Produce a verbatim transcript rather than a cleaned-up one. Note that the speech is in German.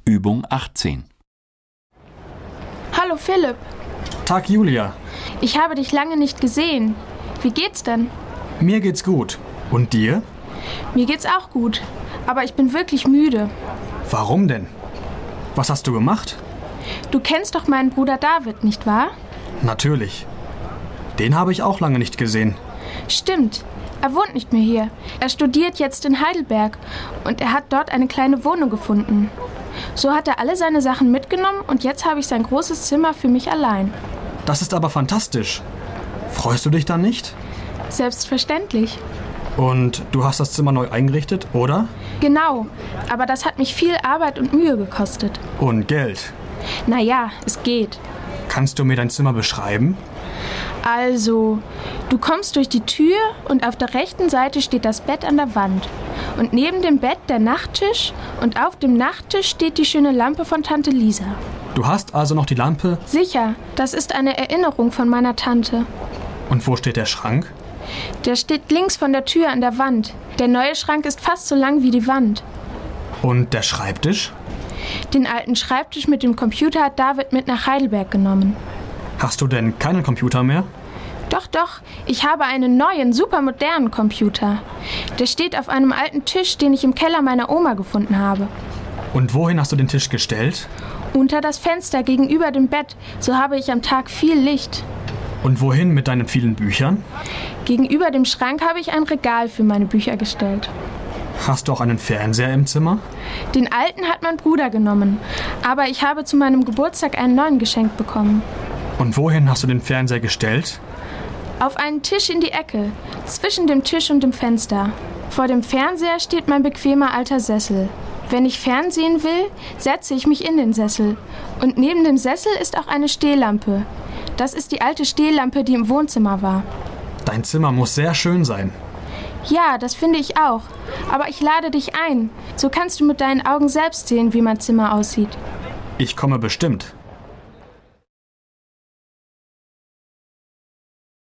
Übung achtzehn. Hallo Philipp. Tag Julia. Ich habe dich lange nicht gesehen. Wie geht's denn? Mir geht's gut. Und dir? Mir geht's auch gut. Aber ich bin wirklich müde. Warum denn? Was hast du gemacht? Du kennst doch meinen Bruder David, nicht wahr? Natürlich. Den habe ich auch lange nicht gesehen. Stimmt. Er wohnt nicht mehr hier. Er studiert jetzt in Heidelberg und er hat dort eine kleine Wohnung gefunden. So hat er alle seine Sachen mitgenommen und jetzt habe ich sein großes Zimmer für mich allein. Das ist aber fantastisch. Freust du dich dann nicht? Selbstverständlich. Und du hast das Zimmer neu eingerichtet, oder? Genau, aber das hat mich viel Arbeit und Mühe gekostet. Und Geld. Naja, es geht. Kannst du mir dein Zimmer beschreiben? Also, du kommst durch die Tür und auf der rechten Seite steht das Bett an der Wand. Und neben dem Bett der Nachttisch und auf dem Nachttisch steht die schöne Lampe von Tante Lisa. Du hast also noch die Lampe? Sicher, das ist eine Erinnerung von meiner Tante. Und wo steht der Schrank? Der steht links von der Tür an der Wand. Der neue Schrank ist fast so lang wie die Wand. Und der Schreibtisch? Den alten Schreibtisch mit dem Computer hat David mit nach Heidelberg genommen. Hast du denn keinen Computer mehr? Doch, doch. Ich habe einen neuen, supermodernen Computer. Der steht auf einem alten Tisch, den ich im Keller meiner Oma gefunden habe. Und wohin hast du den Tisch gestellt? Unter das Fenster gegenüber dem Bett. So habe ich am Tag viel Licht. Und wohin mit deinen vielen Büchern? Gegenüber dem Schrank habe ich ein Regal für meine Bücher gestellt. Hast du auch einen Fernseher im Zimmer? Den alten hat mein Bruder genommen. Aber ich habe zu meinem Geburtstag einen neuen geschenkt bekommen. Und wohin hast du den Fernseher gestellt? Auf einen Tisch in die Ecke, zwischen dem Tisch und dem Fenster. Vor dem Fernseher steht mein bequemer alter Sessel. Wenn ich fernsehen will, setze ich mich in den Sessel. Und neben dem Sessel ist auch eine Stehlampe. Das ist die alte Stehlampe, die im Wohnzimmer war. Dein Zimmer muss sehr schön sein. Ja, das finde ich auch. Aber ich lade dich ein. So kannst du mit deinen Augen selbst sehen, wie mein Zimmer aussieht. Ich komme bestimmt.